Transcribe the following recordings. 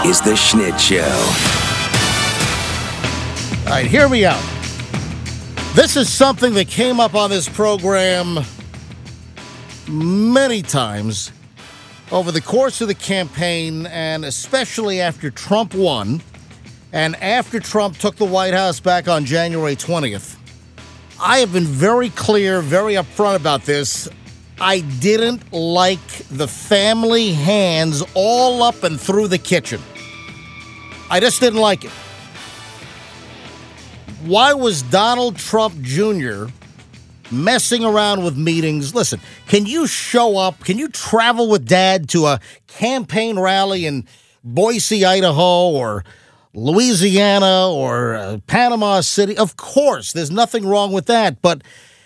is The Schnitt Show. All right, hear me out. This is something that came up on this program many times over the course of the campaign, and especially after Trump won and after Trump took the White House back on January 20th. I have been very clear, very upfront about this. I didn't like the family hands all up and through the kitchen. I just didn't like it. Why was Donald Trump Jr. messing around with meetings? Listen, can you show up? Can you travel with Dad to a campaign rally in Boise, Idaho, or Louisiana, or Panama City? Of course, there's nothing wrong with that. But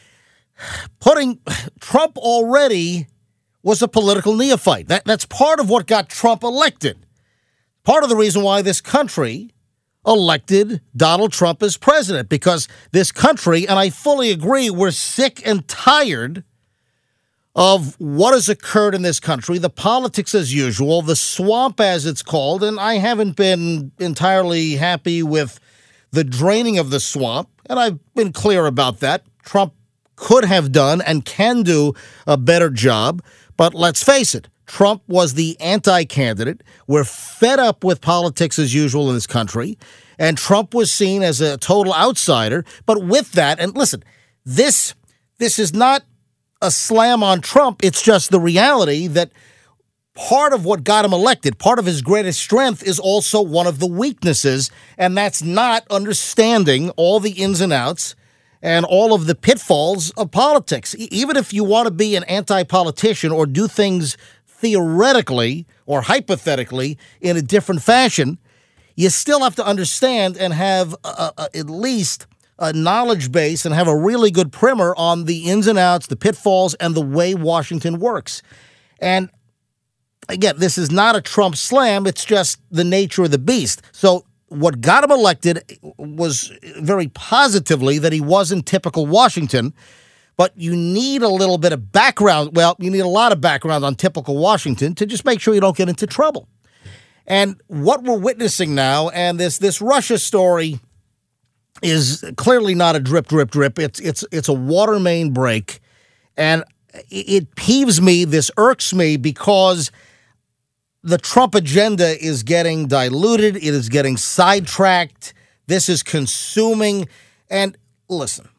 putting Trump already was a political neophyte. That's part of what got Trump elected. Part of the reason why this country elected Donald Trump as president, because this country, and I fully agree, we're sick and tired of what has occurred in this country, the politics as usual, the swamp as it's called, and I haven't been entirely happy with the draining of the swamp, and I've been clear about that. Trump could have done and can do a better job, but let's face it, Trump was the anti-candidate. We're fed up with politics as usual in this country, and Trump was seen as a total outsider. But with that, and listen, this is not a slam on Trump. It's just the reality that part of what got him elected, part of his greatest strength, is also one of the weaknesses, and that's not understanding all the ins and outs and all of the pitfalls of politics. Even if you want to be an anti-politician or do things theoretically or hypothetically in a different fashion, you still have to understand and have at least a knowledge base and have a really good primer on the ins and outs, the pitfalls, and the way Washington works. And again, this is not a Trump slam. It's just the nature of the beast. So what got him elected was very positively that he wasn't typical Washington, but you need a little bit of background. Well, you need a lot of background on typical Washington to just make sure you don't get into trouble. And what we're witnessing now, and this Russia story is clearly not a drip, drip, drip. It's a water main break, and it peeves me. This irks me because the Trump agenda is getting diluted. It is getting sidetracked. This is consuming. And listen,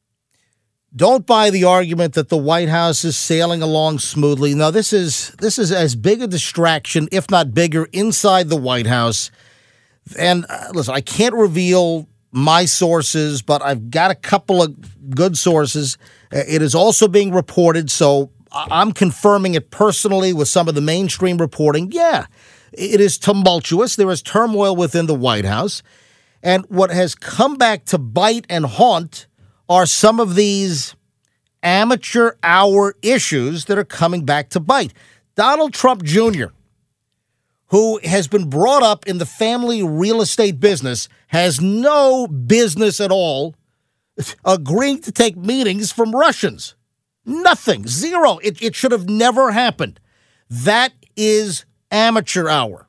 don't buy the argument that the White House is sailing along smoothly. No, this is as big a distraction, if not bigger, inside the White House. And listen, I can't reveal my sources, but I've got a couple of good sources. It is also being reported, so I'm confirming it personally with some of the mainstream reporting. Yeah, it is tumultuous. There is turmoil within the White House. And what has come back to bite and haunt are some of these amateur hour issues that are coming back to bite. Donald Trump Jr., who has been brought up in the family real estate business, has no business at all agreeing to take meetings from Russians. Nothing. Zero. It should have never happened. That is amateur hour.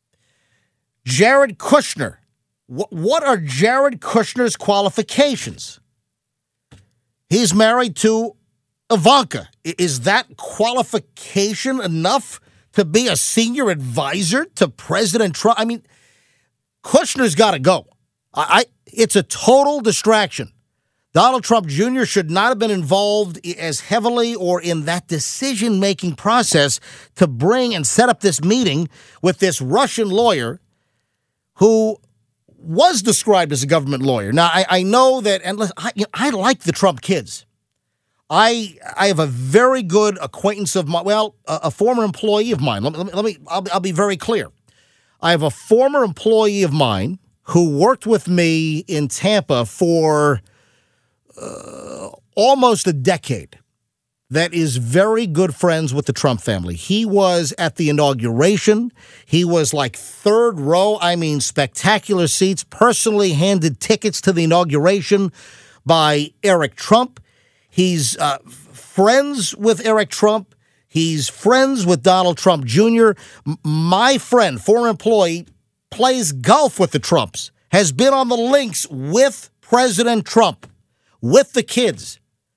Jared Kushner. What are Jared Kushner's qualifications? He's married to Ivanka. Is that qualification enough to be a senior advisor to President Trump? I mean, Kushner's got to go. It's a total distraction. Donald Trump Jr. should not have been involved as heavily or in that decision-making process to bring and set up this meeting with this Russian lawyer who was described as a government lawyer. Now, I know that, and I like the Trump kids. I have a very good acquaintance of mine, a former employee of mine. I'll be very clear. I have a former employee of mine who worked with me in Tampa for almost a decade that is very good friends with the Trump family. He was at the inauguration. He was like third row. I mean, spectacular seats, personally handed tickets to the inauguration by Eric Trump. He's friends with Eric Trump. He's friends with Donald Trump Jr. My friend, former employee, plays golf with the Trumps, has been on the links with President Trump, with the kids.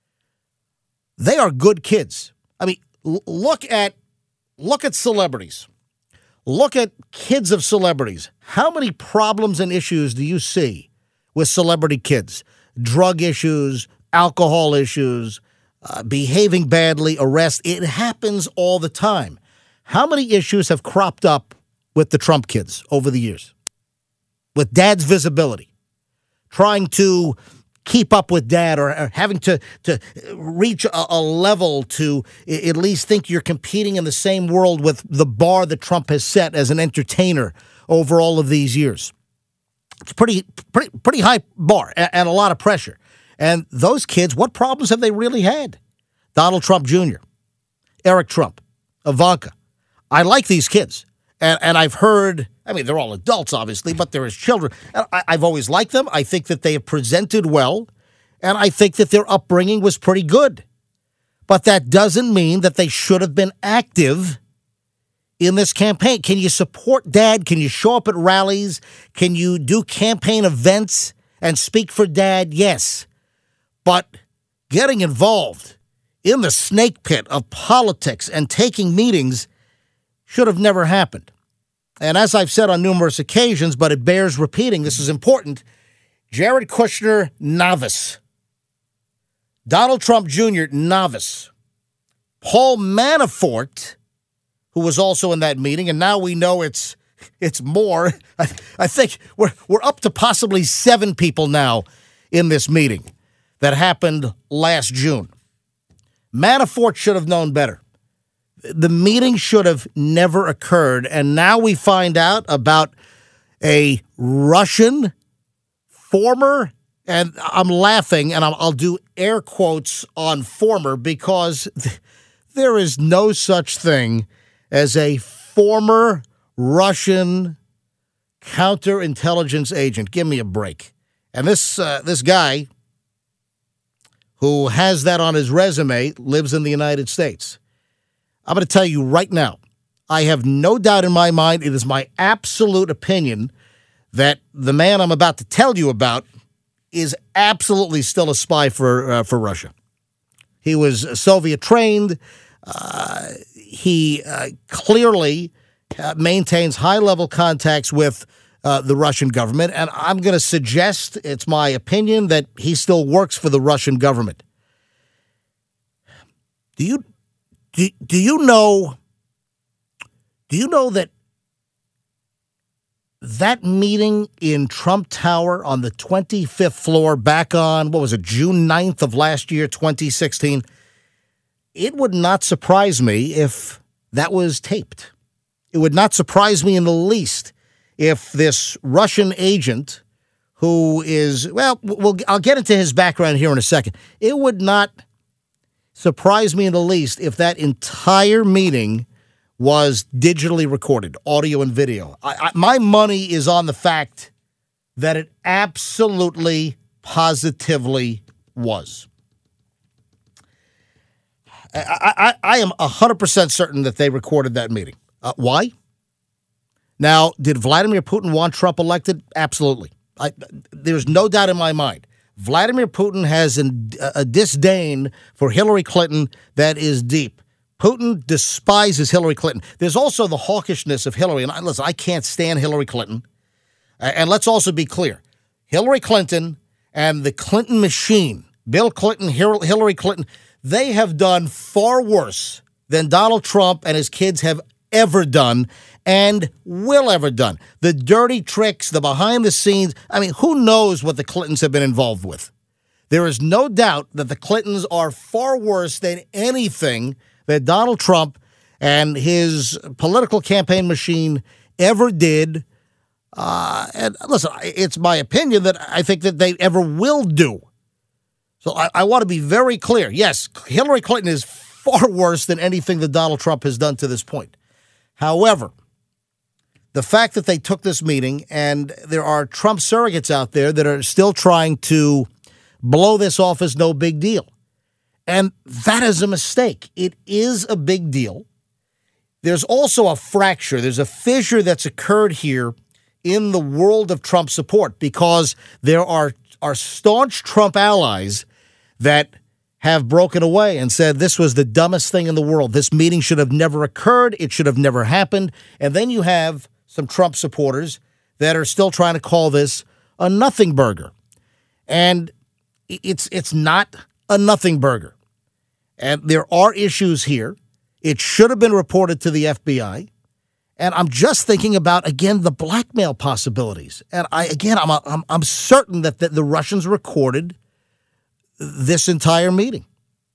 They are good kids. I mean, look at celebrities. Look at kids of celebrities. How many problems and issues do you see with celebrity kids? Drug issues, alcohol issues, behaving badly, arrest. It happens all the time. How many issues have cropped up with the Trump kids over the years? With dad's visibility, trying to keep up with dad or having to reach a level to at least think you're competing in the same world with the bar that Trump has set as an entertainer over all of these years. It's a pretty high bar and a lot of pressure. And those kids, what problems have they really had? Donald Trump Jr., Eric Trump, Ivanka. I like these kids. And I've heard, I mean, they're all adults, obviously, but they're his children. And I've always liked them. I think that they have presented well. And I think that their upbringing was pretty good. But that doesn't mean that they should have been active in this campaign. Can you support dad? Can you show up at rallies? Can you do campaign events and speak for dad? Yes. But getting involved in the snake pit of politics and taking meetings should have never happened. And as I've said on numerous occasions, but it bears repeating, this is important, Jared Kushner, novice. Donald Trump Jr., novice. Paul Manafort, who was also in that meeting, and now we know it's more. I think we're up to possibly 7 people now in this meeting that happened last June. Manafort should have known better. The meeting should have never occurred, and now we find out about a Russian former, and I'm laughing, and I'll do air quotes on former because there is no such thing as a former Russian counterintelligence agent. Give me a break. And this guy who has that on his resume lives in the United States. I'm going to tell you right now, I have no doubt in my mind, it is my absolute opinion that the man I'm about to tell you about is absolutely still a spy for Russia. He was Soviet trained. He clearly maintains high-level contacts with the Russian government, and I'm going to suggest, it's my opinion, that he still works for the Russian government. Do you know that meeting in Trump Tower on the 25th floor back on, June 9th of last year, 2016? It would not surprise me if that was taped. It would not surprise me in the least if this Russian agent who is, I'll get into his background here in a second. It would not surprise me in the least if that entire meeting was digitally recorded, audio and video. My money is on the fact that it absolutely, positively was. I am 100% certain that they recorded that meeting. Why? Now, did Vladimir Putin want Trump elected? Absolutely. There's no doubt in my mind. Vladimir Putin has a disdain for Hillary Clinton that is deep. Putin despises Hillary Clinton. There's also the hawkishness of Hillary. And listen, I can't stand Hillary Clinton. And let's also be clear. Hillary Clinton and the Clinton machine, Bill Clinton, Hillary Clinton, they have done far worse than Donald Trump and his kids have ever done and will ever done. The dirty tricks, the behind the scenes. I mean, who knows what the Clintons have been involved with? There is no doubt that the Clintons are far worse than anything that Donald Trump and his political campaign machine ever did. And listen, it's my opinion that I think that they ever will do. So I want to be very clear. Yes, Hillary Clinton is far worse than anything that Donald Trump has done to this point. However, the fact that they took this meeting and there are Trump surrogates out there that are still trying to blow this off as no big deal. And that is a mistake. It is a big deal. There's also a fracture. There's a fissure that's occurred here in the world of Trump support because there are staunch Trump allies that have broken away and said this was the dumbest thing in the world. This meeting should have never occurred. It should have never happened. And then you have some Trump supporters that are still trying to call this a nothing burger. And it's not a nothing burger. And there are issues here. It should have been reported to the FBI. And I'm just thinking about, again, the blackmail possibilities. And I'm certain that the Russians recorded this entire meeting.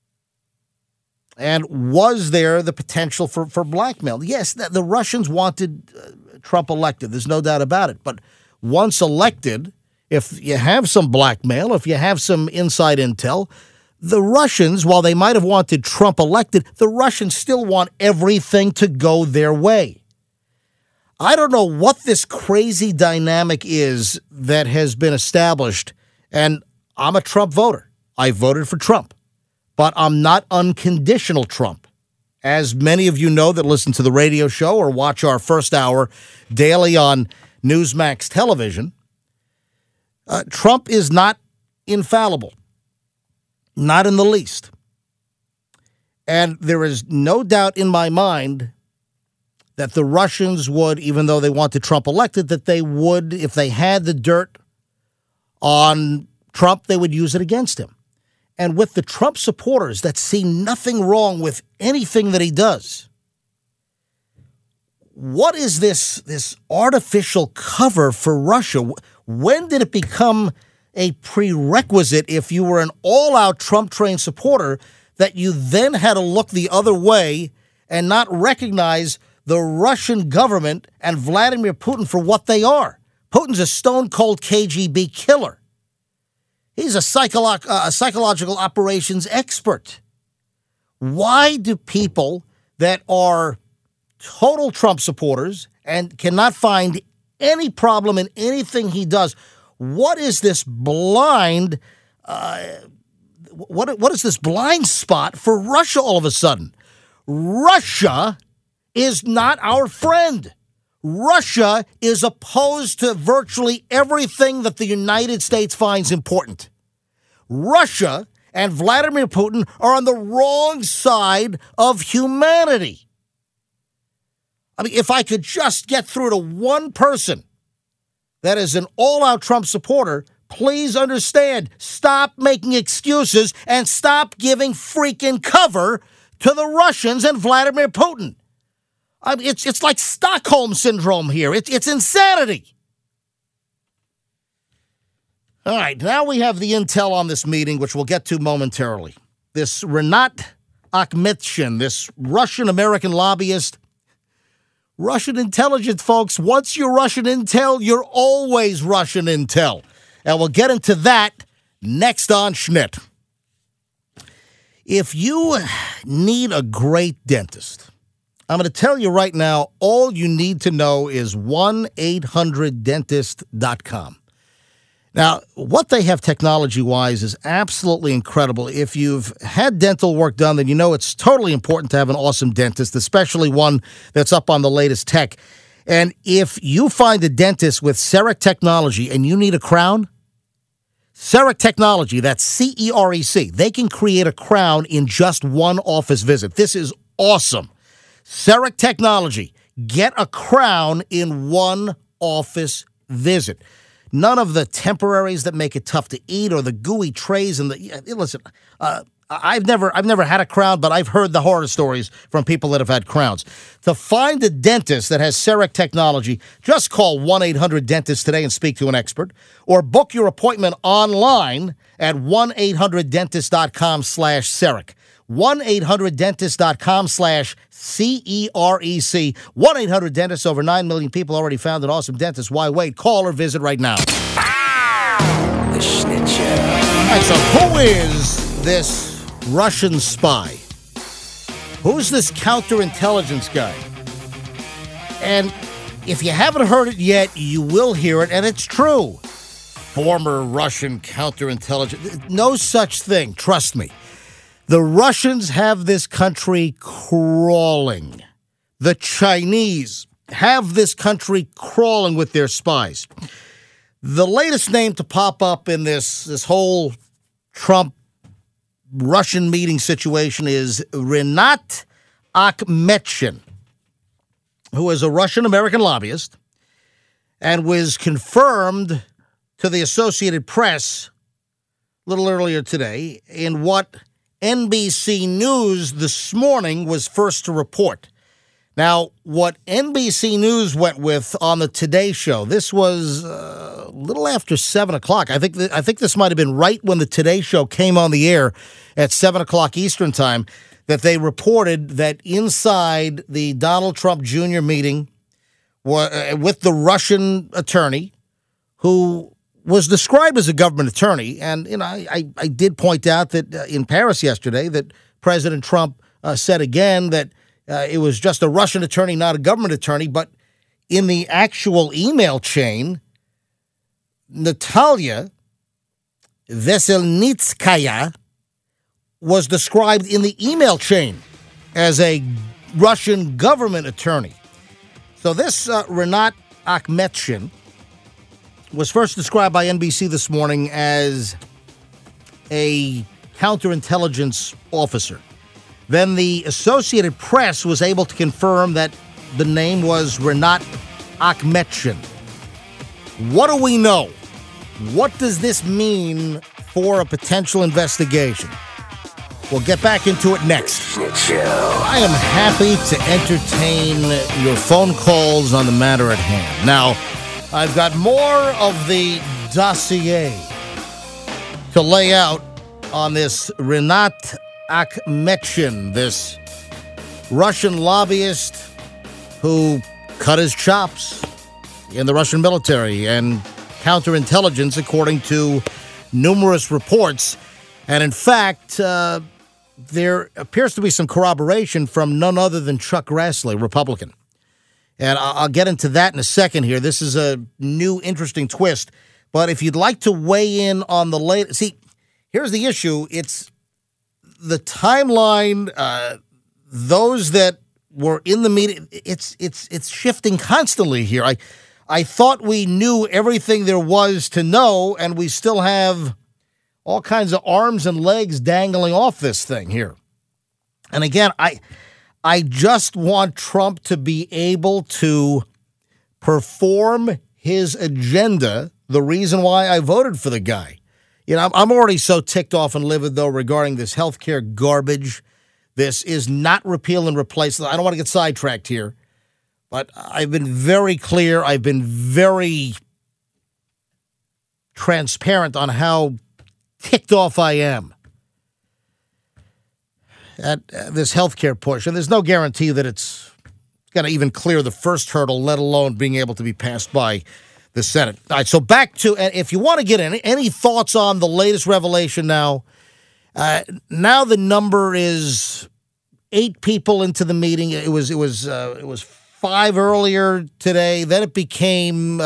And was there the potential for blackmail? Yes, the Russians wanted Trump elected. There's no doubt about it. But once elected, if you have some blackmail, if you have some inside intel, the Russians, while they might have wanted Trump elected, the Russians still want everything to go their way. I don't know what this crazy dynamic is that has been established, and I'm a Trump voter. I voted for Trump, but I'm not unconditional Trump. As many of you know that listen to the radio show or watch our first hour daily on Newsmax television, Trump is not infallible, not in the least. And there is no doubt in my mind that the Russians would, even though they wanted Trump elected, that they would, if they had the dirt on Trump, they would use it against him. And with the Trump supporters that see nothing wrong with anything that he does, what is this artificial cover for Russia? When did it become a prerequisite, if you were an all-out Trump-trained supporter, that you then had to look the other way and not recognize the Russian government and Vladimir Putin for what they are? Putin's a stone-cold KGB killer. He's a psychological operations expert. Why do people that are total Trump supporters and cannot find any problem in anything he does, what is this blind, what is this blind spot for Russia all of a sudden? Russia is not our friend. Russia is opposed to virtually everything that the United States finds important. Russia and Vladimir Putin are on the wrong side of humanity. I mean, if I could just get through to one person that is an all-out Trump supporter, please understand, stop making excuses and stop giving freaking cover to the Russians and Vladimir Putin. I mean, it's like Stockholm Syndrome here. It's insanity. All right, now we have the intel on this meeting, which we'll get to momentarily. This Rinat Akhmetshin, this Russian-American lobbyist, Russian intelligence, folks. Once you're Russian intel, you're always Russian intel. And we'll get into that next on Schnitt. If you need a great dentist, I'm going to tell you right now, all you need to know is 1-800-DENTIST.com. Now, what they have technology-wise is absolutely incredible. If you've had dental work done, then you know it's totally important to have an awesome dentist, especially one that's up on the latest tech. And if you find a dentist with CEREC technology and you need a crown, CEREC Technology, that's C-E-R-E-C, they can create a crown in just one office visit. This is awesome. CEREC Technology, get a crown in one office visit. None of the temporaries that make it tough to eat or the gooey trays and listen, I've never had a crown, but I've heard the horror stories from people that have had crowns. To find a dentist that has CEREC technology, just call 1-800-DENTIST today and speak to an expert, or book your appointment online at 1-800-DENTIST.com/CEREC. 1-800-DENTIST.com/CEREC. 1-800-DENTIST. Over 9 million people already found an awesome dentist. Why wait? Call or visit right now. The Schnitt Show. All right, so who is this Russian spy? Who's this counterintelligence guy? And if you haven't heard it yet, you will hear it, and it's true. Former Russian counterintelligence. No such thing. Trust me. The Russians have this country crawling. The Chinese have this country crawling with their spies. The latest name to pop up in this whole Trump-Russian meeting situation is Rinat Akhmetshin, who is a Russian-American lobbyist and was confirmed to the Associated Press a little earlier today in what NBC News this morning was first to report. Now, what NBC News went with on the Today Show, this was a little after 7 o'clock. I think this might have been right when the Today Show came on the air at 7 o'clock Eastern time, that they reported that inside the Donald Trump Jr. meeting with the Russian attorney, who was described as a government attorney. And, I did point out that in Paris yesterday that President Trump said again that it was just a Russian attorney, not a government attorney. But in the actual email chain, Natalia Veselnitskaya was described in the email chain as a Russian government attorney. So this Rinat Akhmetshin was first described by NBC this morning as a counterintelligence officer. Then the Associated Press was able to confirm that the name was Rinat Akhmetshin. What do we know? What does this mean for a potential investigation? We'll get back into it next. I am happy to entertain your phone calls on the matter at hand. Now, I've got more of the dossier to lay out on this Rinat Akhmetshin, this Russian lobbyist who cut his chops in the Russian military and counterintelligence, according to numerous reports. And in fact, there appears to be some corroboration from none other than Chuck Grassley, Republican. And I'll get into that in a second here. This is a new, interesting twist. But if you'd like to weigh in on the latest... See, here's the issue. It's the timeline, those that were in the meeting, it's shifting constantly here. I thought we knew everything there was to know, and we still have all kinds of arms and legs dangling off this thing here. And again, I just want Trump to be able to perform his agenda, the reason why I voted for the guy. I'm already so ticked off and livid, though, regarding this healthcare garbage. This is not repeal and replace. I don't want to get sidetracked here, but I've been very clear. I've been very transparent on how ticked off I am at this healthcare push. And there's no guarantee that it's going to even clear the first hurdle, let alone being able to be passed by the Senate. All right, so back to, if you want to get any thoughts on the latest revelation now, now the number is 8 people into the meeting. It was 5 earlier today. Then it became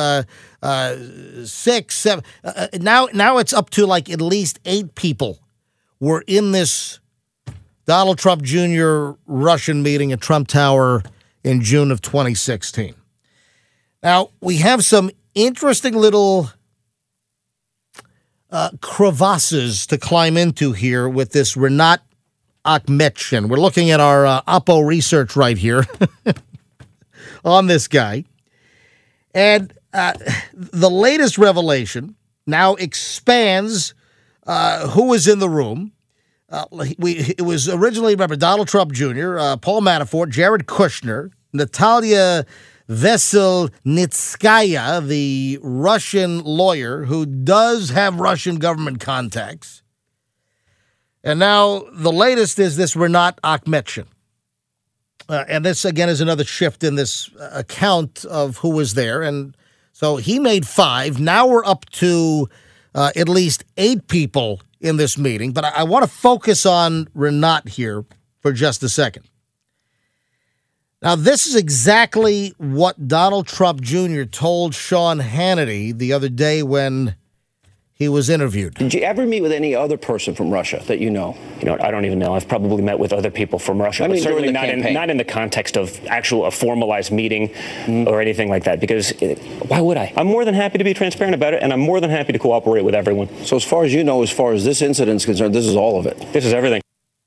6, 7. Now it's up to like at least 8 people were in this Donald Trump Jr. Russian meeting at Trump Tower in June of 2016. Now, we have some interesting little crevasses to climb into here with this Rinat Akhmetshin. We're looking at our Oppo research right here on this guy. And the latest revelation now expands who was in the room. It was originally, remember, Donald Trump Jr., Paul Manafort, Jared Kushner, Natalia Veselnitskaya, the Russian lawyer who does have Russian government contacts. And now the latest is this Rinat Akhmetshin. And this, again, is another shift in this account of who was there. And so he made 5. Now we're up to at least 8 people in this meeting. But I want to focus on Rinat here for just a second. Now, this is exactly what Donald Trump Jr. told Sean Hannity the other day when he was interviewed. Did you ever meet with any other person from Russia that you know? You know, I don't even know. I've probably met with other people from Russia, but certainly not in the context of a formalized meeting or anything like that, because why would I? I'm more than happy to be transparent about it, and I'm more than happy to cooperate with everyone. So as far as you know, as far as this incident is concerned, this is all of it? This is everything.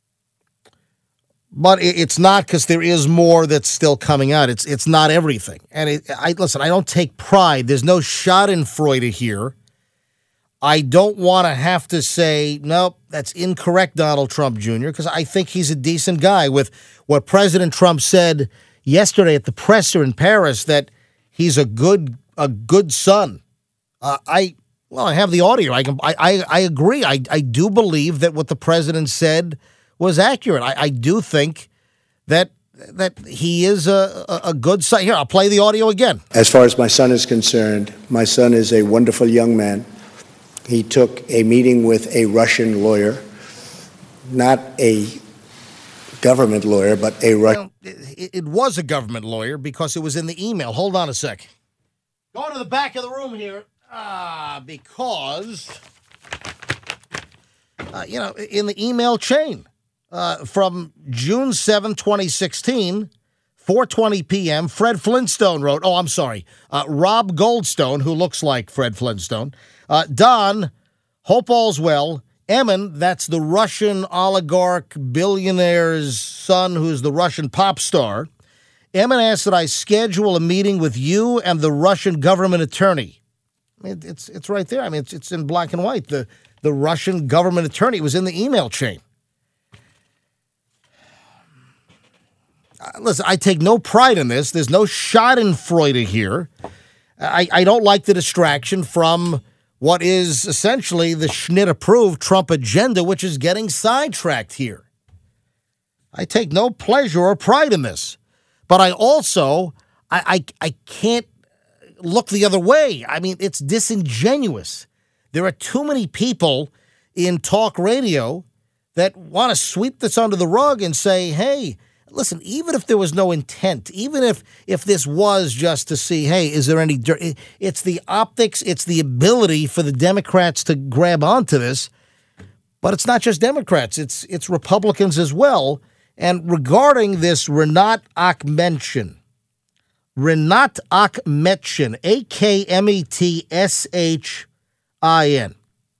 But it's not, because there is more that's still coming out. It's not everything. And listen, I don't take pride. There's no schadenfreude here. I don't want to have to say, nope, that's incorrect, Donald Trump Jr., because I think he's a decent guy. With what President Trump said yesterday at the presser in Paris, that he's a good son. I have the audio. I agree. I do believe that what the president said was accurate. I do think that he is a good son. Here, I'll play the audio again. As far as my son is concerned, my son is a wonderful young man. He took a meeting with a Russian lawyer, not a government lawyer, but a Russian. It was a government lawyer because it was in the email. Hold on a sec. Go to the back of the room here. Because, in the email chain from June 7, 2016, 4:20 p.m., Fred Flintstone wrote, Rob Goldstone, who looks like Fred Flintstone, Don, hope all's well. Emin, that's the Russian oligarch billionaire's son who's the Russian pop star. Emin asked that I schedule a meeting with you and the Russian government attorney. It's right there. It's in black and white. The Russian government attorney was in the email chain. Listen, I take no pride in this. There's no schadenfreude here. I don't like the distraction from what is essentially the Schmidt-approved Trump agenda, which is getting sidetracked here. I take no pleasure or pride in this. But I also, I can't look the other way. It's disingenuous. There are too many people in talk radio that want to sweep this under the rug and say, hey, listen, even if there was no intent, even if this was just to see, hey, is there any dirt? It's the optics, it's the ability for the Democrats to grab onto this. But it's not just Democrats, it's Republicans as well. And regarding this Rinat Akhmetshin, Akmetshin.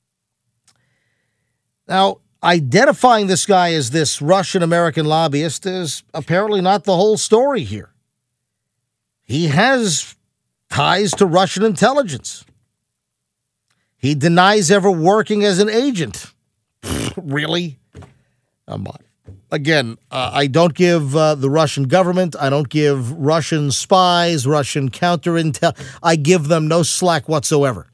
Now, identifying this guy as this Russian-American lobbyist is apparently not the whole story here. He has ties to Russian intelligence. He denies ever working as an agent. Really? Come on. Again, I don't give the Russian government, I don't give Russian spies, Russian counterintel, I give them no slack whatsoever.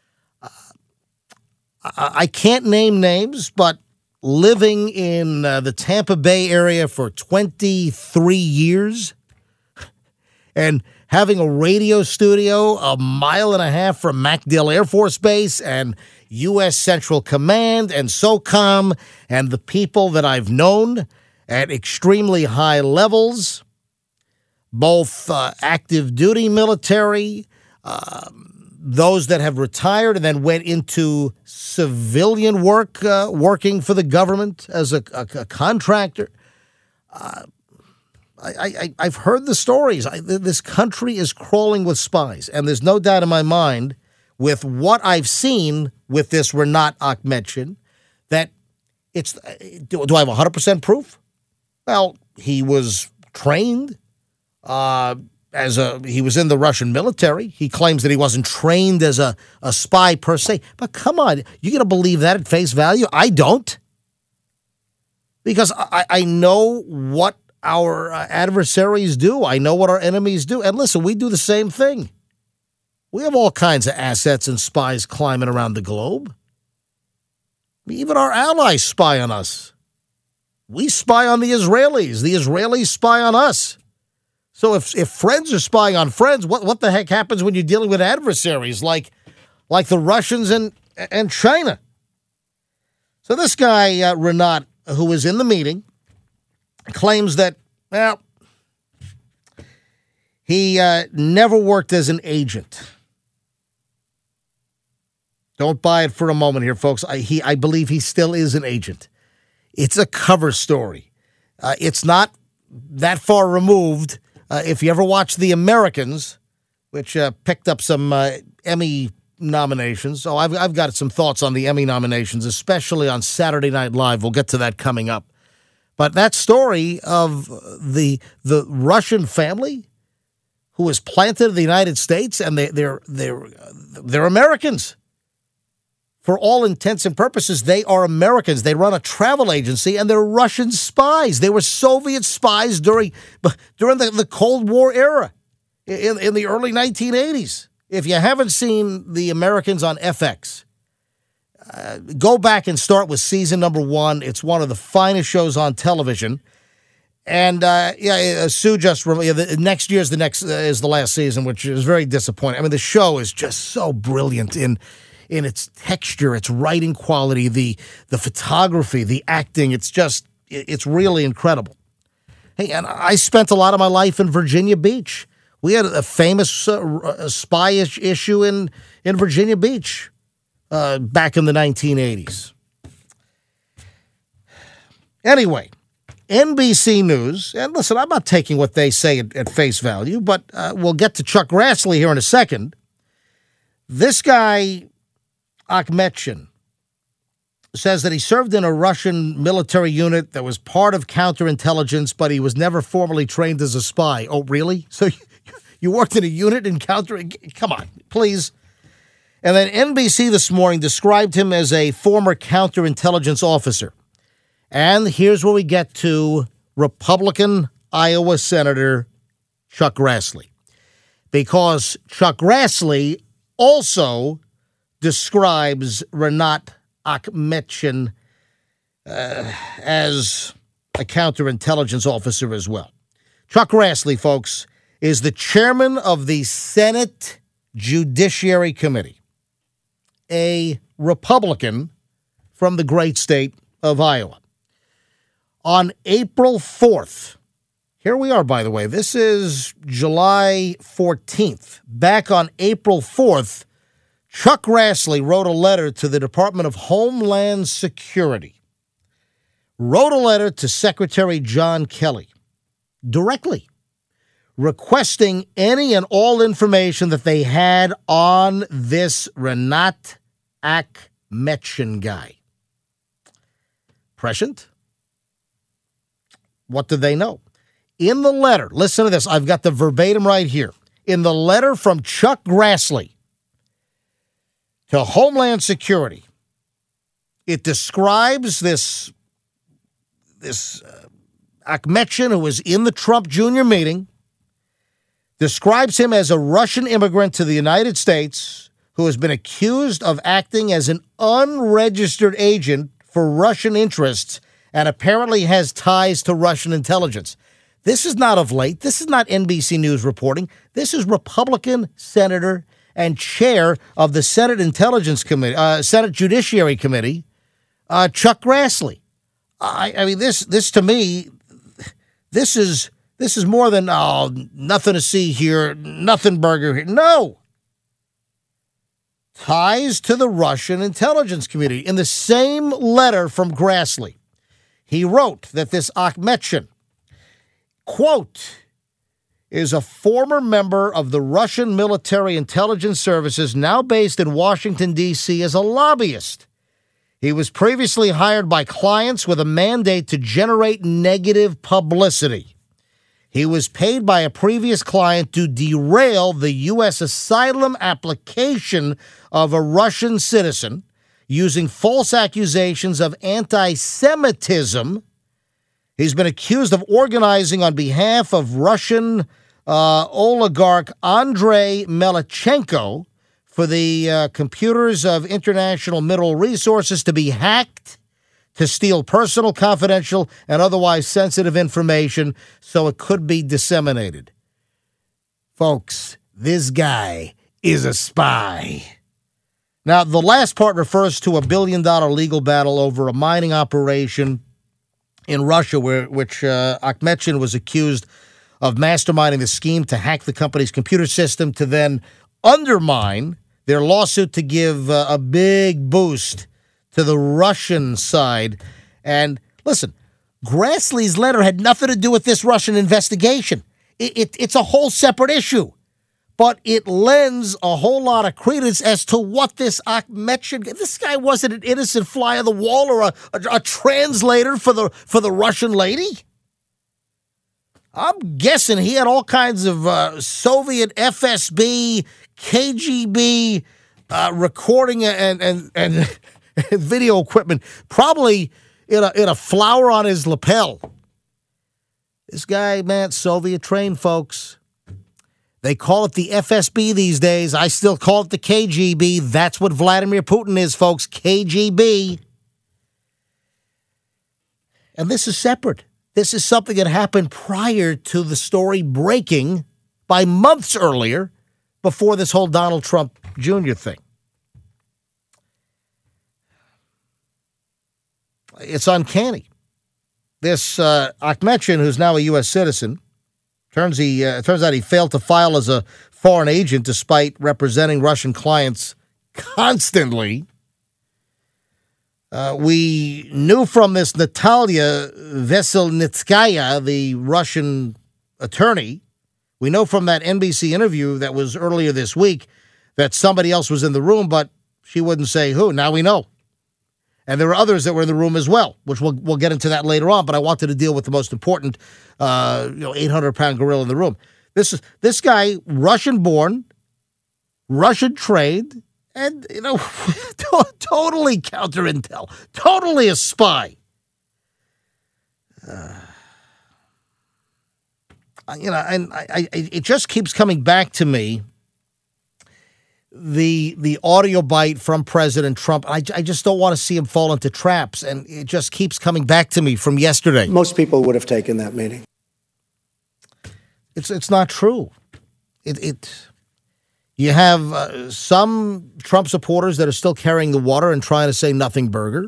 I can't name names, but living in the Tampa Bay area for 23 years and having a radio studio a mile and a half from MacDill Air Force Base and U.S. Central Command and SOCOM and the people that I've known at extremely high levels, both active duty military, those that have retired and then went into civilian work, working for the government as a contractor. I've heard the stories. This country is crawling with spies, and there's no doubt in my mind with what I've seen with this Rinat Akhmetshin that it's. Do I have 100% proof? Well, he was trained he was in the Russian military. He claims that he wasn't trained as a spy per se. But come on, you going to believe that at face value? I don't. Because I know what our adversaries do. I know what our enemies do. And listen, we do the same thing. We have all kinds of assets and spies climbing around the globe. Even our allies spy on us. We spy on the Israelis. The Israelis spy on us. So if friends are spying on friends, what the heck happens when you're dealing with adversaries like the Russians and China? So this guy, Rinat, who was in the meeting, claims that, well, he never worked as an agent. Don't buy it for a moment here, folks. I believe he still is an agent. It's a cover story. It's not that far removed. If you ever watch The Americans, which picked up some Emmy nominations. So I've got some thoughts on the Emmy nominations, especially on Saturday Night Live. We'll get to that coming up. But that story of the Russian family who was planted in the United States, and they're Americans. For all intents and purposes, they are Americans. They run a travel agency, and they're Russian spies. They were Soviet spies during the Cold War era in the early 1980s. If you haven't seen The Americans on FX, go back and start with season number 1. It's one of the finest shows on television. And Sue just next year's is the last season, which is very disappointing. I mean, the show is just so brilliant in its texture, its writing quality, the photography, the acting. It's really incredible. Hey, and I spent a lot of my life in Virginia Beach. We had a famous spy-ish issue in Virginia Beach back in the 1980s. Anyway, NBC News, and listen, I'm not taking what they say at face value, but we'll get to Chuck Grassley here in a second. This guy, Akhmetshin, says that he served in a Russian military unit that was part of counterintelligence, but he was never formally trained as a spy. Oh, really? So you worked in a unit in Come on, please. And then NBC this morning described him as a former counterintelligence officer. And here's where we get to Republican Iowa Senator Chuck Grassley. Because Chuck Grassley also describes Rinat Akhmetshin as a counterintelligence officer as well. Chuck Grassley, folks, is the chairman of the Senate Judiciary Committee, a Republican from the great state of Iowa. On April 4th, here we are, by the way, this is July 14th. Back on April 4th, Chuck Grassley wrote a letter to the Department of Homeland Security, wrote a letter to Secretary John Kelly directly, requesting any and all information that they had on this Rinat Akhmetshin guy. Prescient? What did they know? In the letter, listen to this. I've got the verbatim right here. In the letter from Chuck Grassley to Homeland Security, it describes this Akhmetshin, who was in the Trump Jr. meeting, describes him as a Russian immigrant to the United States who has been accused of acting as an unregistered agent for Russian interests and apparently has ties to Russian intelligence. This is not of late. This is not NBC News reporting. This is Republican Senator and chair of the Senate Intelligence Committee, Senate Judiciary Committee, Chuck Grassley. I mean, this to me, this is more than nothing to see here, nothing burger here. No. Ties to the Russian intelligence community. In the same letter from Grassley, he wrote that this Akhmetshin, quote, is a former member of the Russian military intelligence services now based in Washington, D.C. as a lobbyist. He was previously hired by clients with a mandate to generate negative publicity. He was paid by a previous client to derail the U.S. asylum application of a Russian citizen using false accusations of anti-Semitism. He's been accused of organizing on behalf of Russian oligarch Andrei Melchenko for the computers of International Mineral Resources to be hacked, to steal personal, confidential, and otherwise sensitive information so it could be disseminated. Folks, this guy is a spy. Now, the last part refers to a $1 billion legal battle over a mining operation in Russia, which Akhmetshin was accused of masterminding the scheme to hack the company's computer system to then undermine their lawsuit to give a big boost to the Russian side. And listen, Grassley's letter had nothing to do with this Russian investigation. It's a whole separate issue. But it lends a whole lot of credence as to what this Akhmetshin, this guy wasn't an innocent fly on the wall or a translator for the Russian lady. I'm guessing he had all kinds of Soviet FSB, KGB recording and video equipment, probably in a flower on his lapel. This guy, man, Soviet trained, folks. They call it the FSB these days. I still call it the KGB. That's what Vladimir Putin is, folks. KGB. And this is separate. This is something that happened prior to the story breaking by months earlier, before this whole Donald Trump Jr. thing. It's uncanny. This Akhmetshin, who's now a U.S. citizen, turns out he failed to file as a foreign agent despite representing Russian clients constantly. We knew from this Natalia Veselnitskaya, the Russian attorney, we know from that NBC interview that was earlier this week that somebody else was in the room, but she wouldn't say who. Now we know. And there were others that were in the room as well, which we'll get into that later on. But I wanted to deal with the most important, 800-pound gorilla in the room. This guy, Russian-born, Russian-trained, and totally counter-intel, totally a spy. It just keeps coming back to me. The audio bite from President Trump, I just don't want to see him fall into traps, and it just keeps coming back to me from yesterday. Most people would have taken that meeting. It's not true. You have some Trump supporters that are still carrying the water and trying to say nothing burger.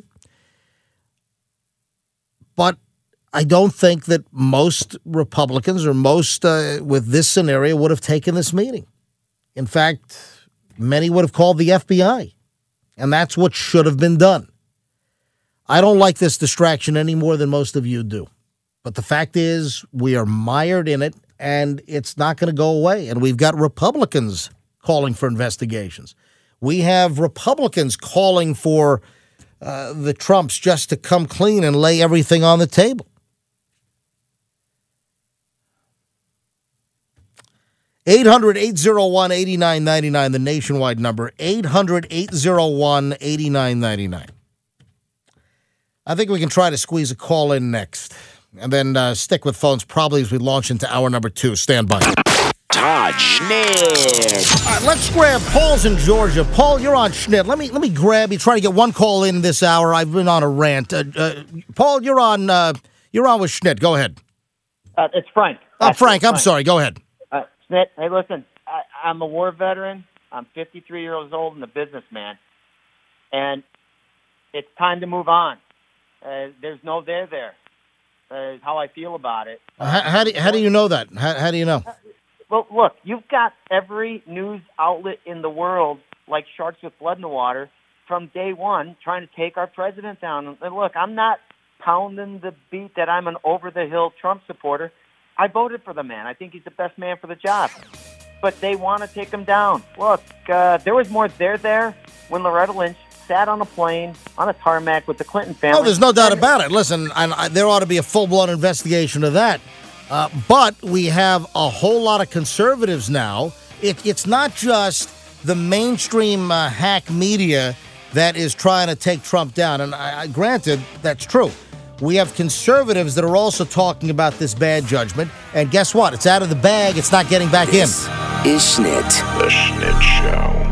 But I don't think that most Republicans or most with this scenario would have taken this meeting. In fact, many would have called the FBI, and that's what should have been done. I don't like this distraction any more than most of you do. But the fact is, we are mired in it, and it's not going to go away. And we've got Republicans calling for investigations. We have Republicans calling for the Trumps just to come clean and lay everything on the table. 800-801-8999, the nationwide number, 800-801-8999. I think we can try to squeeze a call in next, and then stick with phones probably as we launch into hour number 2. Stand by. Todd Schnitt. All right, let's grab Paul's in Georgia. Paul, you're on Schnitt. Let me grab you. Try to get one call in this hour. I've been on a rant. Paul, you're on with Schnitt. Go ahead. It's Frank. Frank, I'm sorry. Go ahead. Schnitt, hey, listen, I'm a war veteran. I'm 53 years old and a businessman. And it's time to move on. There's no there there. Is how I feel about it. How do you know that? How do you know? Well, look, you've got every news outlet in the world, like sharks with blood in the water, from day one trying to take our president down. And look, I'm not pounding the beat that I'm an over-the-hill Trump supporter. I voted for the man. I think he's the best man for the job. But they want to take him down. Look, there was more there when Loretta Lynch sat on a plane on a tarmac with the Clinton family. Oh, there's no doubt about it. Listen, there ought to be a full-blown investigation of that. But we have a whole lot of conservatives now. It's not just the mainstream hack media that is trying to take Trump down. And granted, that's true. We have conservatives that are also talking about this bad judgment. And guess what? It's out of the bag. It's not getting back in. This is Schnitt. The Schnitt Show.